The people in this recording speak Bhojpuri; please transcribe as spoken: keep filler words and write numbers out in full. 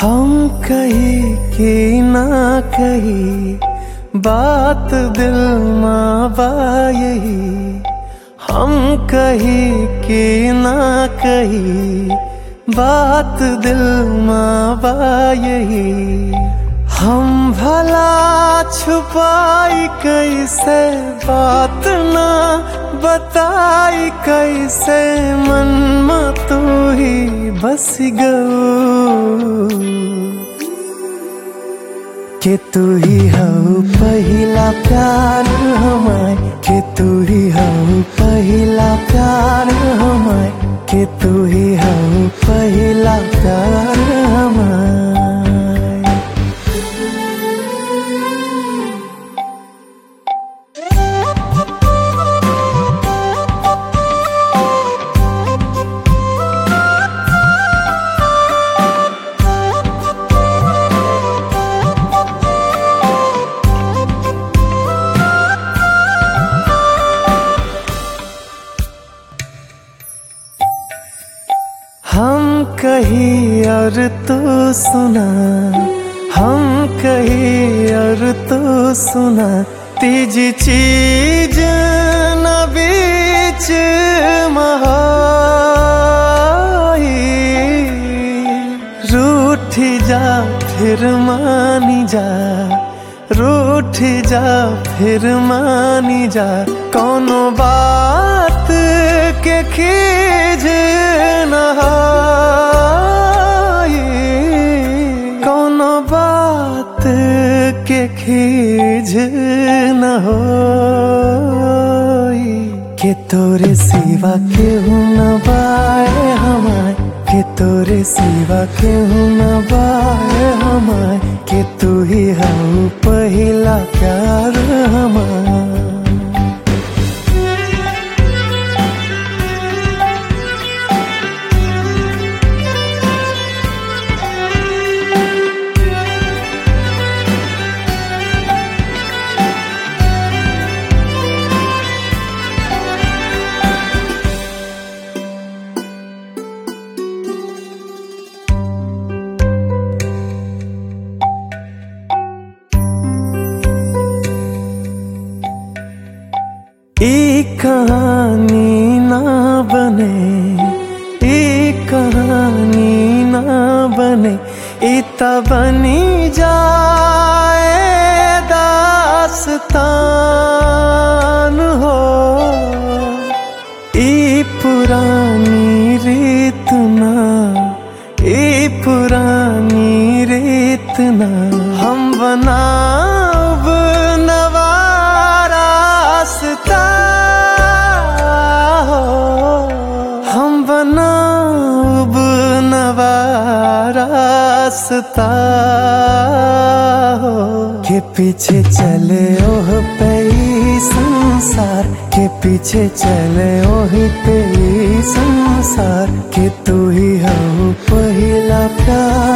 हम कही कि ना कही बात दिल में बा यही। हम कही कि ना कही बात दिल में बा यही। हम भला छुपाई कैसे बात ना बताई कैसे, मन में तू ही बस गऊ के तू ही हऊ पहिला प्यार हमार, के तू ही हऊ पहिला प्यार हमार, के तू ही हऊ पहिला प्यार हमार। हम कही और तू सुना, हम कही और तू सुना, तीजी चीज न बीच महाई। रूठी जा फिर मानी जा, रूठी जा फिर मानी जा, कोनो बात के खीज न कोनो बात के खीज न हो, के तोरे सिवा केहू न बाए हमार, के तोरे सिवा केहू न बाए हमार, के तू ही हऊ पहिला प्यार हमार। ई कहानी ना बने, ई कहानी ना बने, इता बनी जाए दास्तान हो। ई पुरानी रीत ना, ई पुरानी रीत ना, हम बनाब नवारा रास्ता हो, हम बनाब नवा रास्ता हो, के पीछे चले ओह पे संसार, के पीछे चले ओही पे संसार, के तू ही हऊ पहिला प्यार।